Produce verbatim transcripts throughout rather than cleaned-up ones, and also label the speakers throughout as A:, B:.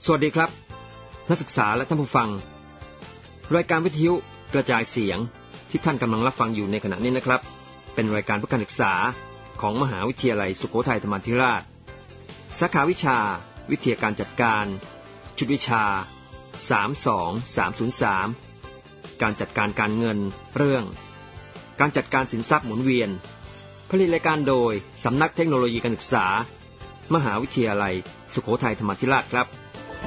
A: สวัสดีครับนักศึกษาและท่านผู้ฟังรายการวิทยุกระจายเสียงที่ท่านกำลังรับฟังอยู่ในขณะนี้นะครับเป็นรายการเพื่อการศึกษาของมหาวิทยาลัยสุโขทัยธรรมาธิราชสาขาวิชาวิทยาการจัดการชุดวิชาสาม สอง สาม ศูนย์ สามการจัดการการเงินเรื่องการจัดการสินทรัพย์หมุนเวียนผลิตรายการโดยสำนักเทคโนโลยีการศึกษามหาวิทยาลัยสุโขทัยธรรมาธิราชครับ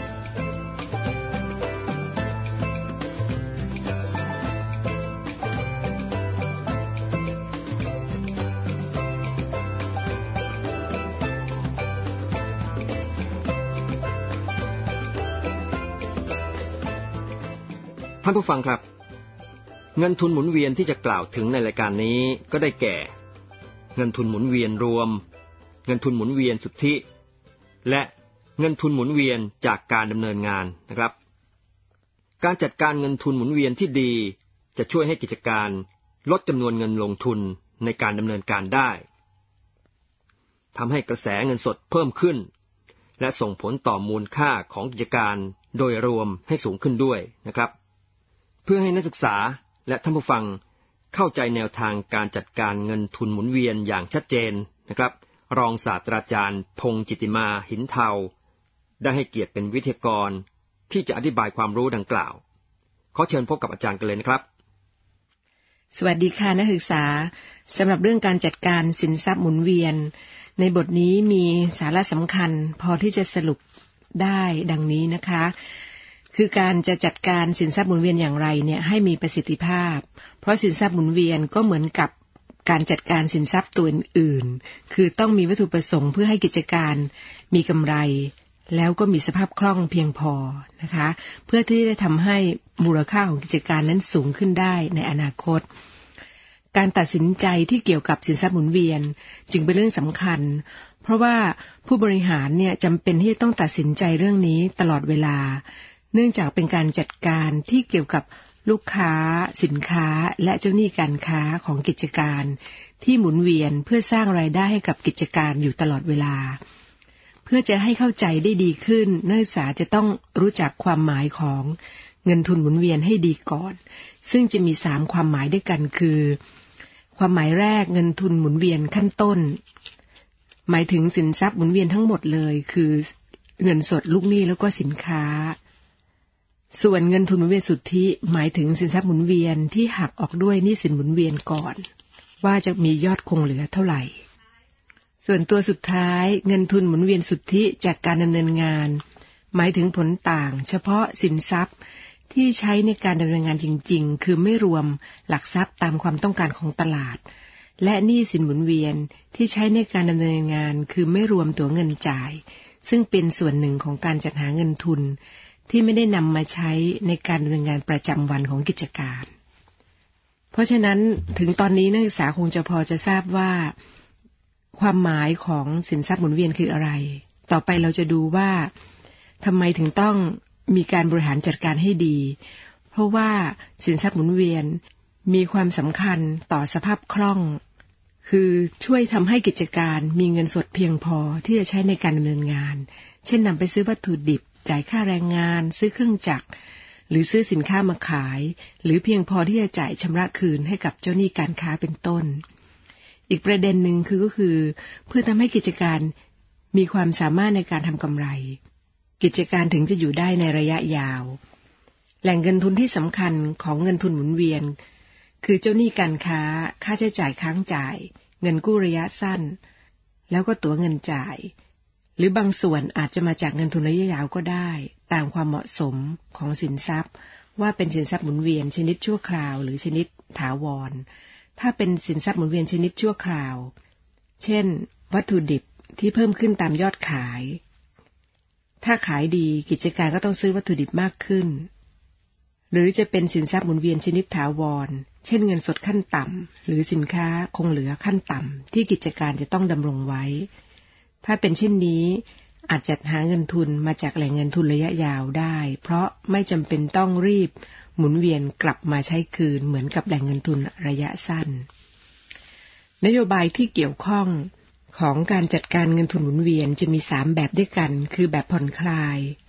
A: ท่านผู้ฟังครับเงินทุนหมุนเวียนที่จะกล่าวถึงในรายการนี้ก็ได้แก่เงินทุนหมุนเวียนรวมเงินทุนหมุนเวียนสุทธิและเงินทุนหมุนเวียนจากการดำเนินงานนะครับการจัดการเงินทุนหมุนเวียนที่ดีจะช่วยให้กิจการลดจำนวนเงินลงทุนในการดำเนินการได้ทำให้กระแสเงินสดเพิ่มขึ้นและส่งผลต่อมูลค่าของกิจการโดยรวมให้สูงขึ้นด้วยนะครับเพื่อให้นักศึกษาและท่านผู้ฟังเข้าใจแนวทางการจัดการเงินทุนหมุนเวียนอย่างชัดเจนนะครับรองศาสตราจารย์พงษ์จิตติมาหินเทาได้ให้เกียรติเป็นวิทยากรที่จะอธิบายความรู้ดังกล่าวขอเชิญพบกับอาจารย์กันเลยนะครับ
B: สวัสดีค่ะนักศึกษาสำหรับเรื่องการจัดการสินทรัพย์หมุนเวียนในบทนี้มีสาระสำคัญพอที่จะสรุปได้ดังนี้นะคะคือการจะจัดการสินทรัพย์หมุนเวียนอย่างไรเนี่ยให้มีประสิทธิภาพเพราะสินทรัพย์หมุนเวียนก็เหมือนกับการจัดการสินทรัพย์ตัวอื่นๆคือต้องมีวัตถุประสงค์เพื่อให้กิจการมีกำไรแล้วก็มีสภาพคล่องเพียงพอนะคะเพื่อที่จะทำให้มูลค่าของกิจการนั้นสูงขึ้นได้ในอนาคตการตัดสินใจที่เกี่ยวกับสินทรัพย์หมุนเวียนจึงเป็นเรื่องสำคัญเพราะว่าผู้บริหารเนี่ยจำเป็นที่จะต้องตัดสินใจเรื่องนี้ตลอดเวลาเนื่องจากเป็นการจัดการที่เกี่ยวกับลูกค้าสินค้าและเจ้าหนี้การค้าของกิจการที่หมุนเวียนเพื่อสร้างรายได้ให้กับกิจการอยู่ตลอดเวลาเพื่อจะให้เข้าใจได้ดีขึ้นนักศึกษาจะต้องรู้จักความหมายของเงินทุนหมุนเวียนให้ดีก่อนซึ่งจะมีสามความหมายด้วยกันคือความหมายแรกเงินทุนหมุนเวียนขั้นต้นหมายถึงสินทรัพย์หมุนเวียนทั้งหมดเลยคือเงินสดลูกหนี้แล้วก็สินค้าส่วนเงินทุนหมุนเวียนสุทธิหมายถึงสินทรัพย์หมุนเวียนที่หักออกด้วยหนี้สินหมุนเวียนก่อนว่าจะมียอดคงเหลือเท่าไหร่ส่วนตัวสุดท้ายเงินทุนหมุนเวียนสุทธิจากการดำเนินงานหมายถึงผลต่างเฉพาะสินทรัพย์ที่ใช้ในการดำเนินงานจริงๆคือไม่รวมหลักทรัพย์ตามความต้องการของตลาดและหนี้สินหมุนเวียนที่ใช้ในการดำเนินงานคือไม่รวมตัวเงินจ่ายซึ่งเป็นส่วนหนึ่งของการจัดหาเงินทุนที่ไม่ได้นำมาใช้ในการดำเนินงานประจำวันของกิจการเพราะฉะนั้นถึงตอนนี้นักศึกษาคงจะพอจะทราบว่าความหมายของสินทรัพย์หมุนเวียนคืออะไรต่อไปเราจะดูว่าทำไมถึงต้องมีการบริหารจัดการให้ดีเพราะว่าสินทรัพย์หมุนเวียนมีความสำคัญต่อสภาพคล่องคือช่วยทำให้กิจการมีเงินสดเพียงพอที่จะใช้ในการดำเนินงานเช่นนำไปซื้อวัตถุดิบจ่ายค่าแรงงานซื้อเครื่องจักรหรือซื้อสินค้ามาขายหรือเพียงพอที่จะจ่ายชำระคืนให้กับเจ้าหนี้การค้าเป็นต้นอีกประเด็นหนึ่งคือก็คือเพื่อทำให้กิจการมีความสามารถในการทำกำไรกิจการถึงจะอยู่ได้ในระยะยาวแหล่งเงินทุนที่สำคัญของเงินทุนหมุนเวียนคือเจ้าหนี้การค้าค่าใช้จ่ายค้างจ่ายเงินกู้ระยะสั้นแล้วก็ตั๋วเงินจ่ายหรือบางส่วนอาจจะมาจากเงินทุนระยะยาวก็ได้ตามความเหมาะสมของสินทรัพย์ว่าเป็นสินทรัพย์หมุนเวียนชนิดชั่วคราวหรือชนิดถาวรถ้าเป็นสินทรัพย์หมุนเวียนชนิดชั่วคราวเช่นวัตถุดิบที่เพิ่มขึ้นตามยอดขายถ้าขายดีกิจการก็ต้องซื้อวัตถุดิบมากขึ้นหรือจะเป็นสินทรัพย์หมุนเวียนชนิดถาวรเช่นเงินสดขั้นต่ำหรือสินค้าคงเหลือขั้นต่ำที่กิจการจะต้องดำรงไว้ถ้าเป็นเช่นนี้อาจจัดหาเงินทุนมาจากแหล่งเงินทุนระยะยาวได้เพราะไม่จำเป็นต้องรีบหมุนเวียนกลับมาใช้คืนเหมือนกับแหล่งเงินทุนระยะสั้นนโยบายที่เกี่ยวข้องของการจัดการเงินทุนหมุนเวียนจะมีสามแบบด้วยกันคือแบบผ่อนคลาย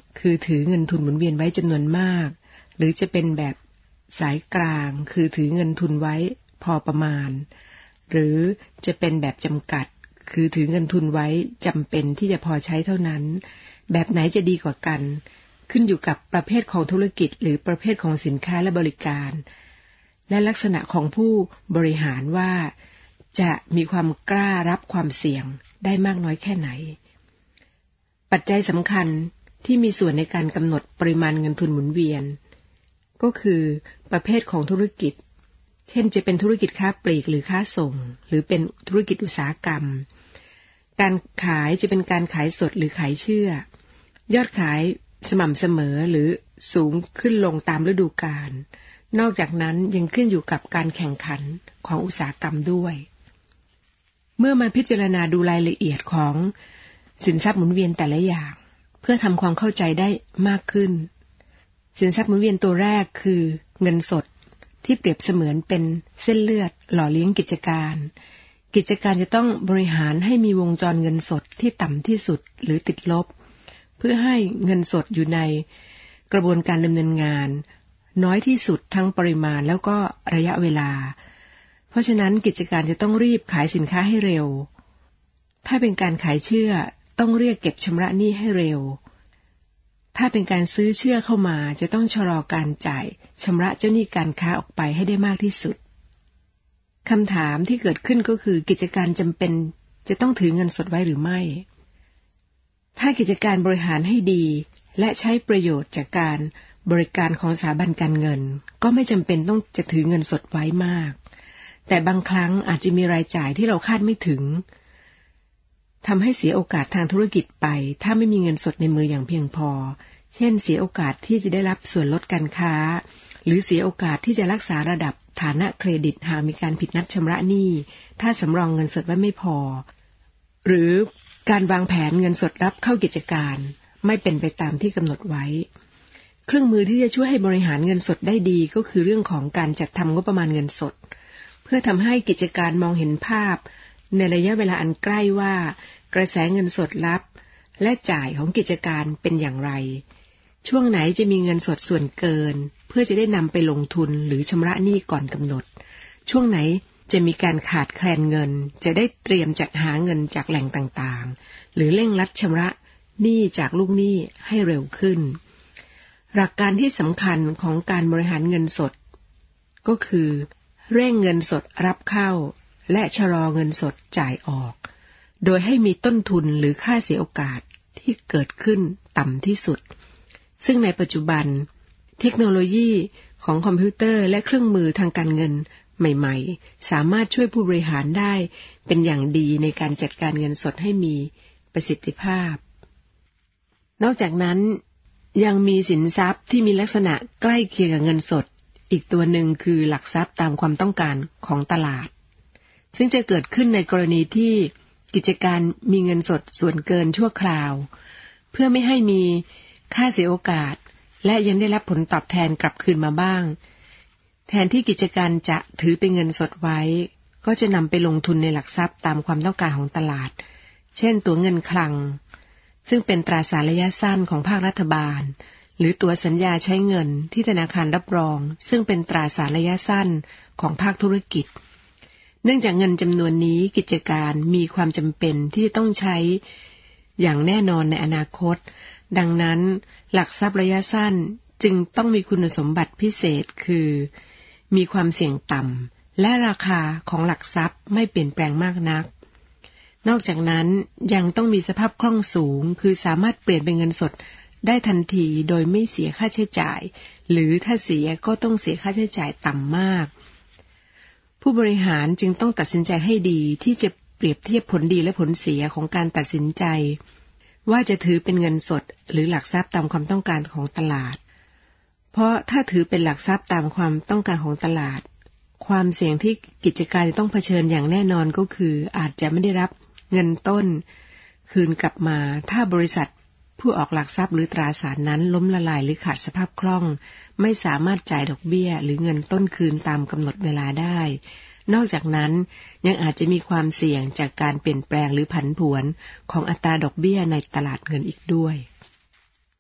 B: คือถือเงินทุนหมุนเวียนไว้จำนวนมากหรือจะเป็นแบบสายกลางคือถือเงินทุนไว้พอประมาณหรือจะเป็นแบบจำกัดคือถือเงินทุนไว้จำเป็นที่จะพอใช้เท่านั้นแบบไหนจะดีกว่ากันขึ้นอยู่กับประเภทของธุรกิจหรือประเภทของสินค้าและบริการและลักษณะของผู้บริหารว่าจะมีความกล้ารับความเสี่ยงได้มากน้อยแค่ไหนปัจจัยสำคัญที่มีส่วนในการกำหนดปริมาณเงินทุนหมุนเวียนก็คือประเภทของธุรกิจเช่นจะเป็นธุรกิจค้าปลีกหรือค้าส่งหรือเป็นธุรกิจอุตสาหกรรมการขายจะเป็นการขายสดหรือขายเชื่อยอดขายสม่ำเสมอหรือสูงขึ้นลงตามฤดูกาลนอกจากนั้นยังขึ้นอยู่กับการแข่งขันของอุตสาหกรรมด้วยเมื่อมาพิจารณาดูรายละเอียดของสินทรัพย์หมุนเวียนแต่ละอย่างเพื่อทำความเข้าใจได้มากขึ้นสินทรัพย์หมุนเวียนตัวแรกคือเงินสดที่เปรียบเสมือนเป็นเส้นเลือดหล่อเลี้ยงกิจการกิจการจะต้องบริหารให้มีวงจรเงินสดที่ต่ำที่สุดหรือติดลบเพื่อให้เงินสดอยู่ในกระบวนการดำเนินงานน้อยที่สุดทั้งปริมาณแล้วก็ระยะเวลาเพราะฉะนั้นกิจการจะต้องรีบขายสินค้าให้เร็วถ้าเป็นการขายเชื่อต้องเรียกเก็บชำระหนี้ให้เร็วถ้าเป็นการซื้อเชื่อเข้ามาจะต้องชะลอการจ่ายชำระเจ้าหนี้การค้าออกไปให้ได้มากที่สุดคำถามที่เกิดขึ้นก็คือกิจการจำเป็นจะต้องถือเงินสดไว้หรือไม่ถ้ากิจการบริหารให้ดีและใช้ประโยชน์จากการบริการของสถาบันการเงินก็ไม่จำเป็นต้องจะถือเงินสดไว้มากแต่บางครั้งอาจจะมีรายจ่ายที่เราคาดไม่ถึงทำให้เสียโอกาสทางธุรกิจไปถ้าไม่มีเงินสดในมืออย่างเพียงพอเช่นเสียโอกาสที่จะได้รับส่วนลดการค้าหรือเสียโอกาสที่จะรักษาระดับฐานะเครดิตหากมีการผิดนัดชำระหนี้ถ้าสำรองเงินสดไว้ไม่พอหรือการวางแผนเงินสดรับเข้ากิจการไม่เป็นไปตามที่กำหนดไว้เครื่องมือที่จะช่วยให้บริหารเงินสดได้ดีก็คือเรื่องของการจัดทำงบประมาณเงินสดเพื่อทำให้กิจการมองเห็นภาพในระยะเวลาอันใกล้ว่ากระแสเงินสดรับและจ่ายของกิจการเป็นอย่างไรช่วงไหนจะมีเงินสดส่วนเกินเพื่อจะได้นำไปลงทุนหรือชำระหนี้ก่อนกำหนดช่วงไหนจะมีการขาดแคลนเงินจะได้เตรียมจัดหาเงินจากแหล่งต่างๆหรือเร่งรัดชำระหนี้จากลูกหนี้ให้เร็วขึ้นหลักการที่สำคัญของการบริหารเงินสดก็คือเร่งเงินสดรับเข้าและชะลอเงินสดจ่ายออกโดยให้มีต้นทุนหรือค่าเสียโอกาสที่เกิดขึ้นต่ำที่สุดซึ่งในปัจจุบันเทคโนโลยีของคอมพิวเตอร์และเครื่องมือทางการเงินใหม่ๆสามารถช่วยผู้บริหารได้เป็นอย่างดีในการจัดการเงินสดให้มีประสิทธิภาพนอกจากนั้นยังมีสินทรัพย์ที่มีลักษณะใกล้เคียงกับเงินสดอีกตัวหนึ่งคือหลักทรัพย์ตามความต้องการของตลาดซึ่งจะเกิดขึ้นในกรณีที่กิจการมีเงินสดส่วนเกินชั่วคราวเพื่อไม่ให้มีค่าเสียโอกาสและยังได้รับผลตอบแทนกลับคืนมาบ้างแทนที่กิจการจะถือเป็นเงินสดไว้ก็จะนำไปลงทุนในหลักทรัพย์ตามความต้องการของตลาดเช่นตั๋วเงินคลังซึ่งเป็นตราสารระยะสั้นของภาครัฐบาลหรือตั๋วสัญญาใช้เงินที่ธนาคารรับรองซึ่งเป็นตราสารระยะสั้นของภาคธุรกิจเนื่องจากเงินจำนวนนี้กิจการมีความจำเป็นที่ต้องใช้อย่างแน่นอนในอนาคตดังนั้นหลักทรัพย์ระยะสั้นจึงต้องมีคุณสมบัติพิเศษคือมีความเสี่ยงต่ำและราคาของหลักทรัพย์ไม่เปลี่ยนแปลงมากนักนอกจากนั้นยังต้องมีสภาพคล่องสูงคือสามารถเปลี่ยนเป็นเงินสดได้ทันทีโดยไม่เสียค่าใช้จ่ายหรือถ้าเสียก็ต้องเสียค่าใช้จ่ายต่ำมากผู้บริหารจึงต้องตัดสินใจให้ดีที่จะเปรียบเทียบผลดีและผลเสียของการตัดสินใจว่าจะถือเป็นเงินสดหรือหลักทรัพย์ตามความต้องการของตลาดเพราะถ้าถือเป็นหลักทรัพย์ตามความต้องการของตลาดความเสี่ยงที่กิจการจะต้องเผชิญอย่างแน่นอนก็คืออาจจะไม่ได้รับเงินต้นคืนกลับมาถ้าบริษัทผู้ออกหลักทรัพย์หรือตราสารนั้นล้มละลายหรือขาดสภาพคล่องไม่สามารถจ่ายดอกเบี้ยหรือเงินต้นคืนตามกำหนดเวลาได้นอกจากนั้นยังอาจจะมีความเสี่ยงจากการเปลี่ยนแปลงหรือผันผวนของอัตราดอกเบี้ยในตลาดเงินอีกด้วย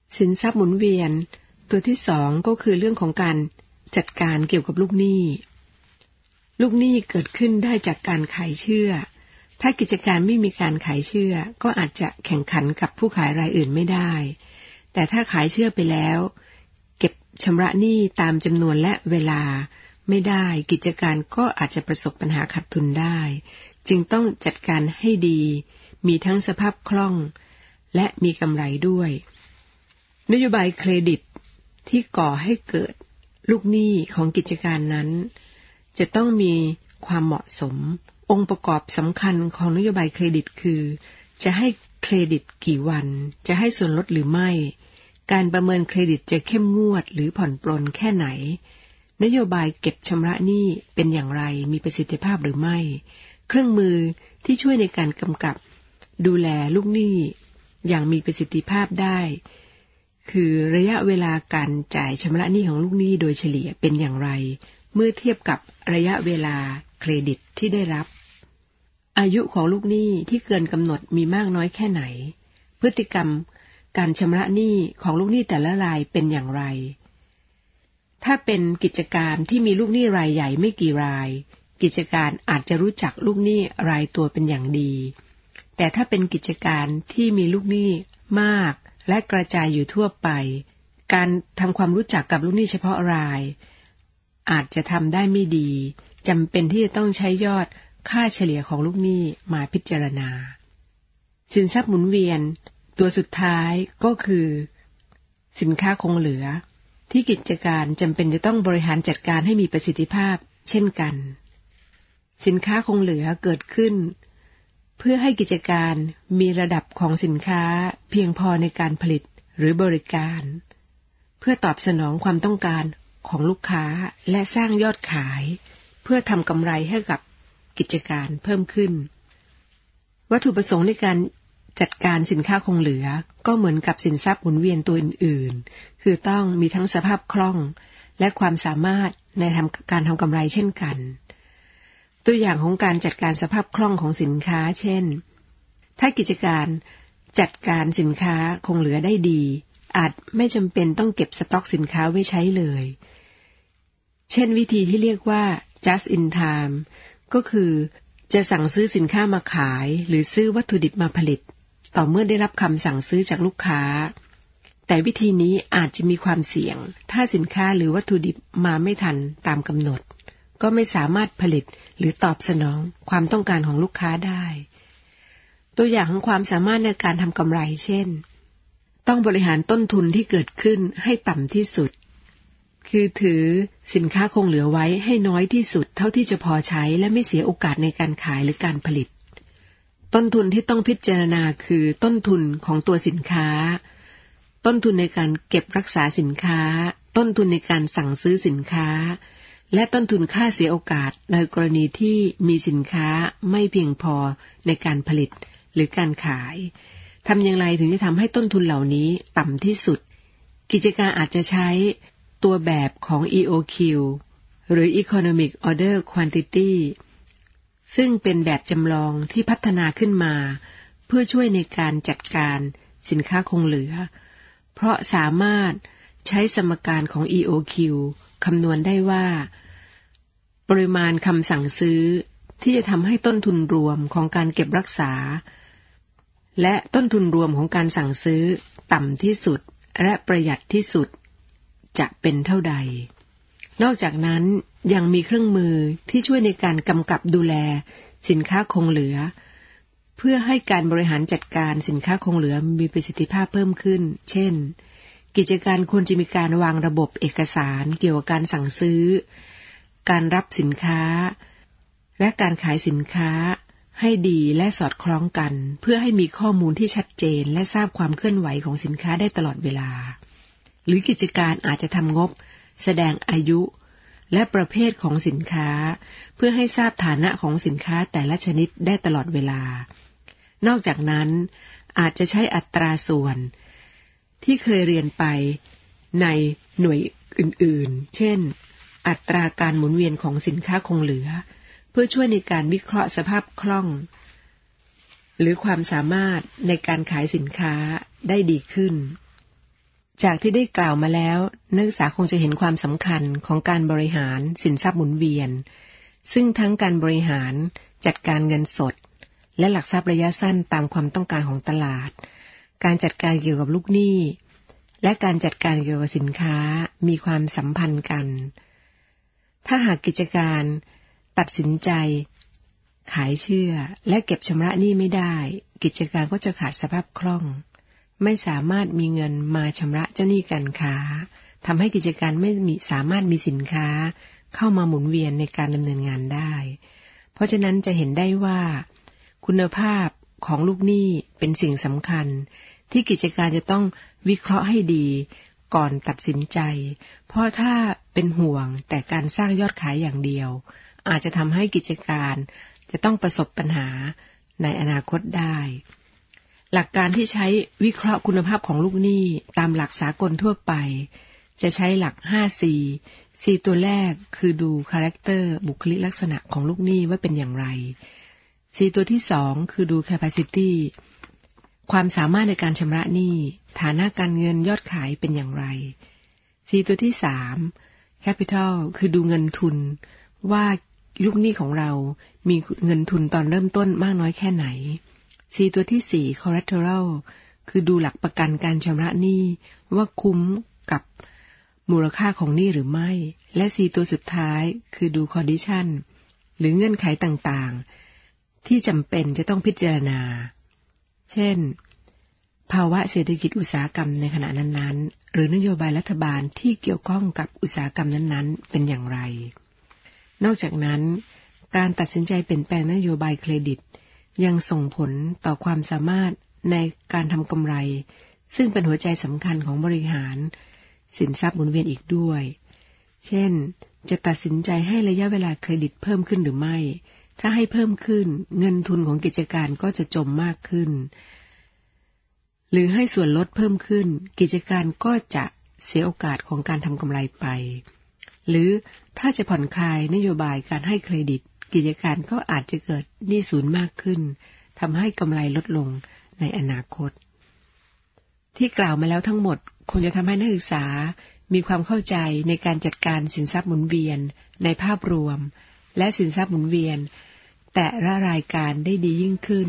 B: สินทรัพย์หมุนเวียนตัวที่สองก็คือเรื่องของการจัดการเกี่ยวกับลูกหนี้ลูกหนี้เกิดขึ้นได้จากการขายเชื่อถ้ากิจการไม่มีการขายเชื่อก็อาจจะแข่งขันกับผู้ขายรายอื่นไม่ได้แต่ถ้าขายเชื่อไปแล้วเก็บชำระหนี้ตามจำนวนและเวลาไม่ได้กิจการก็อาจจะประสบปัญหาขาดทุนได้จึงต้องจัดการให้ดีมีทั้งสภาพคล่องและมีกำไรด้วยนโยบายเครดิตที่ก่อให้เกิดลูกหนี้ของกิจการนั้นจะต้องมีความเหมาะสมองค์ประกอบสำคัญของนโยบายเครดิตคือจะให้เครดิตกี่วันจะให้ส่วนลดหรือไม่การประเมินเครดิตจะเข้มงวดหรือผ่อนปรนแค่ไหนนโยบายเก็บชำระหนี้เป็นอย่างไรมีประสิทธิภาพหรือไม่เครื่องมือที่ช่วยในการกำกับดูแลลูกหนี้อย่างมีประสิทธิภาพได้คือระยะเวลาการจ่ายชำระหนี้ของลูกหนี้โดยเฉลี่ยเป็นอย่างไรเมื่อเทียบกับระยะเวลาเครดิตที่ได้รับอายุของลูกหนี้ที่เกินกำหนดมีมากน้อยแค่ไหนพฤติกรรมการชำระหนี้ของลูกหนี้แต่ละรายเป็นอย่างไรถ้าเป็นกิจการที่มีลูกหนี้รายใหญ่ไม่กี่รายกิจการอาจจะรู้จักลูกหนี้รายตัวเป็นอย่างดีแต่ถ้าเป็นกิจการที่มีลูกหนี้มากและกระจายอยู่ทั่วไปการทำความรู้จักกับลูกหนี้เฉพาะรายอาจจะทำได้ไม่ดีจำเป็นที่จะต้องใช้ยอดค่าเฉลี่ยของลูกหนี้มาพิจารณาสินทรัพย์หมุนเวียนตัวสุดท้ายก็คือสินค้าคงเหลือที่กิจการจำเป็นจะต้องบริหารจัดการให้มีประสิทธิภาพเช่นกันสินค้าคงเหลือเกิดขึ้นเพื่อให้กิจการมีระดับของสินค้าเพียงพอในการผลิตหรือบริการเพื่อตอบสนองความต้องการของลูกค้าและสร้างยอดขายเพื่อทำกำไรให้กับกิจการเพิ่มขึ้นวัตถุประสงค์ในการจัดการสินค้าคงเหลือก็เหมือนกับสินทรัพย์หมุนเวียนตัวอื่นๆคือต้องมีทั้งสภาพคล่องและความสามารถในทำการทำกำไรเช่นกันตัวอย่างของการจัดการสภาพคล่องของสินค้าเช่นถ้ากิจการจัดการสินค้าคงเหลือได้ดีอาจไม่จำเป็นต้องเก็บสต็อกสินค้าไว้ใช้เลยเช่นวิธีที่เรียกว่า just in time ก็คือจะสั่งซื้อสินค้ามาขายหรือซื้อวัตถุดิบมาผลิตต่อเมื่อได้รับคำสั่งซื้อจากลูกค้าแต่วิธีนี้อาจจะมีความเสี่ยงถ้าสินค้าหรือวัตถุดิบมาไม่ทันตามกำหนดก็ไม่สามารถผลิตหรือตอบสนองความต้องการของลูกค้าได้ตัวอย่างของความสามารถในการทำกำไรเช่นต้องบริหารต้นทุนที่เกิดขึ้นให้ต่ำที่สุดคือถือสินค้าคงเหลือไว้ให้น้อยที่สุดเท่าที่จะพอใช้และไม่เสียโอกาสในการขายหรือการผลิตต้นทุนที่ต้องพิจารณาคือต้นทุนของตัวสินค้าต้นทุนในการเก็บรักษาสินค้าต้นทุนในการสั่งซื้อสินค้าและต้นทุนค่าเสียโอกาสในกรณีที่มีสินค้าไม่เพียงพอในการผลิตหรือการขายทำอย่างไรถึงจะทำให้ต้นทุนเหล่านี้ต่ำที่สุดกิจการอาจจะใช้ตัวแบบของ อี โอ คิว หรือ Economic Order Quantity ซึ่งเป็นแบบจำลองที่พัฒนาขึ้นมาเพื่อช่วยในการจัดการสินค้าคงเหลือเพราะสามารถใช้สมการของ อี โอ คิว คำนวณได้ว่าปริมาณคำสั่งซื้อที่จะทำให้ต้นทุนรวมของการเก็บรักษาและต้นทุนรวมของการสั่งซื้อต่ำที่สุดและประหยัดที่สุดจะเป็นเท่าใดนอกจากนั้นยังมีเครื่องมือที่ช่วยในการกำกับดูแลสินค้าคงเหลือเพื่อให้การบริหารจัดการสินค้าคงเหลือมีประสิทธิภาพเพิ่มขึ้นเช่นกิจการควรจะมีการวางระบบเอกสารเกี่ยวกับการสั่งซื้อการรับสินค้าและการขายสินค้าให้ดีและสอดคล้องกันเพื่อให้มีข้อมูลที่ชัดเจนและทราบความเคลื่อนไหวของสินค้าได้ตลอดเวลาหรือกิจการอาจจะทำงบแสดงอายุและประเภทของสินค้าเพื่อให้ทราบฐานะของสินค้าแต่ละชนิดได้ตลอดเวลานอกจากนั้นอาจจะใช้อัตราส่วนที่เคยเรียนไปในหน่วยอื่นๆเช่นอัตราการหมุนเวียนของสินค้าคงเหลือเพื่อช่วยในการวิเคราะห์สภาพคล่องหรือความสามารถในการขายสินค้าได้ดีขึ้นจากที่ได้กล่าวมาแล้วนักศึกษาคงจะเห็นความสำคัญของการบริหารสินทรัพย์หมุนเวียนซึ่งทั้งการบริหารจัดการเงินสดและหลักทรัพย์ระยะสั้นตามความต้องการของตลาดการจัดการเกี่ยวกับลูกหนี้และการจัดการเกี่ยวกับสินค้ามีความสัมพันธ์กันถ้าหากกิจการตัดสินใจขายเชื่อและเก็บชำระหนี้ไม่ได้กิจการก็จะขาดสภาพคล่องไม่สามารถมีเงินมาชำระเจ้าหนี้การค้าทำให้กิจการไม่มีสามารถมีสินค้าเข้ามาหมุนเวียนในการดำเนินงานได้เพราะฉะนั้นจะเห็นได้ว่าคุณภาพของลูกหนี้เป็นสิ่งสำคัญที่กิจการจะต้องวิเคราะห์ให้ดีก่อนตัดสินใจเพราะถ้าเป็นห่วงแต่การสร้างยอดขายอย่างเดียวอาจจะทำให้กิจการจะต้องประสบปัญหาในอนาคตได้หลักการที่ใช้วิเคราะห์คุณภาพของลูกหนี้ตามหลักสากลทั่วไปจะใช้หลัก ห้า ซี ซี ตัวแรกคือดูคาแรคเตอร์บุคลิกลักษณะของลูกหนี้ว่าเป็นอย่างไร ซี ตัวที่สองคือดู capacity ความสามารถในการชำระหนี้ฐานะการเงินยอดขายเป็นอย่างไร ซี ตัวที่สาม capital คือดูเงินทุนว่าลูกหนี้ของเรามีเงินทุนตอนเริ่มต้นมากน้อยแค่ไหน ซี ตัวที่สี่ collateral คือดูหลักประกันการชำระหนี้ว่าคุ้มกับมูลค่าของหนี้หรือไม่และ ซี ตัวสุดท้ายคือดู condition หรือเงื่อนไขต่างๆที่จำเป็นจะต้องพิจารณาเช่นภาวะเศรษฐกิจอุตสาหกรรมในขณะนั้นๆหรือนโยบายรัฐบาลที่เกี่ยวข้องกับอุตสาหกรรมนั้นๆเป็นอย่างไรนอกจากนั้นการตัดสินใจเปลี่ยนแปลงนโยบายเครดิตยังส่งผลต่อความสามารถในการทำกำไรซึ่งเป็นหัวใจสำคัญของบริหารสินทรัพย์หมุนเวียนอีกด้วยเช่นจะตัดสินใจให้ระยะเวลาเครดิตเพิ่มขึ้นหรือไม่ถ้าให้เพิ่มขึ้นเงินทุนของกิจการก็จะจมมากขึ้นหรือให้ส่วนลดเพิ่มขึ้นกิจการก็จะเสียโอกาสของการทำกำไรไปหรือถ้าจะผ่อนคลายนโยบายการให้เครดิตกิจการก็อาจจะเกิดหนี้สินมากขึ้นทำให้กำไรลดลงในอนาคตที่กล่าวมาแล้วทั้งหมดคงจะทำให้นักศึกษามีความเข้าใจในการจัดการสินทรัพย์หมุนเวียนในภาพรวมและสินทรัพย์หมุนเวียนแต่ละรายการได้ดียิ่งขึ้น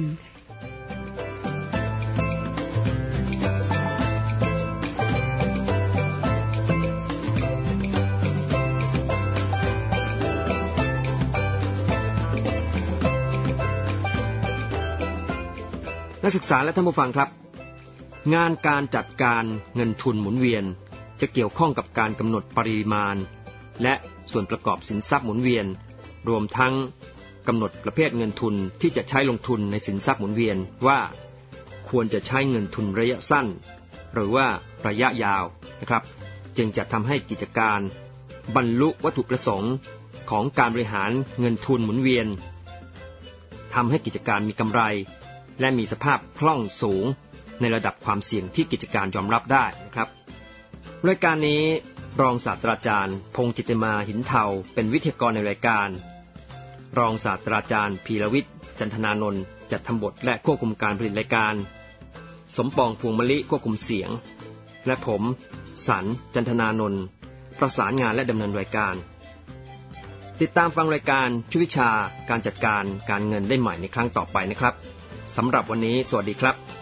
A: นักศึกษาและท่านผู้ฟังครับงานการจัดการเงินทุนหมุนเวียนจะเกี่ยวข้องกับการกำหนดปริมาณและส่วนประกอบสินทรัพย์หมุนเวียนรวมทั้งกำหนดประเภทเงินทุนที่จะใช้ลงทุนในสินทรัพย์หมุนเวียนว่าควรจะใช้เงินทุนระยะสั้นหรือว่าระยะยาวนะครับจึงจะทำให้กิจการบรรลุวัตถุประสงค์ของการบริหารเงินทุนหมุนเวียนทำให้กิจการมีกำไรและมีสภาพคล่องสูงในระดับความเสี่ยงที่กิจการยอมรับได้นะครับรายการนี้รองศาสตราจารย์พงษ์จิตติมาหินเทาเป็นวิทยากรในรายการรองศาสตราจารย์พีรวิทย์จันทนานนท์จัดทำบทและควบคุมการผลิตรายการสมปองพวงมะลิควบคุมเสียงและผมสันจันทนานนท์ประสานงานและดำเนินรายการติดตามฟังรายการชุดวิชาการจัดการการเงินได้ใหม่ในครั้งต่อไปนะครับสำหรับวันนี้สวัสดีครับ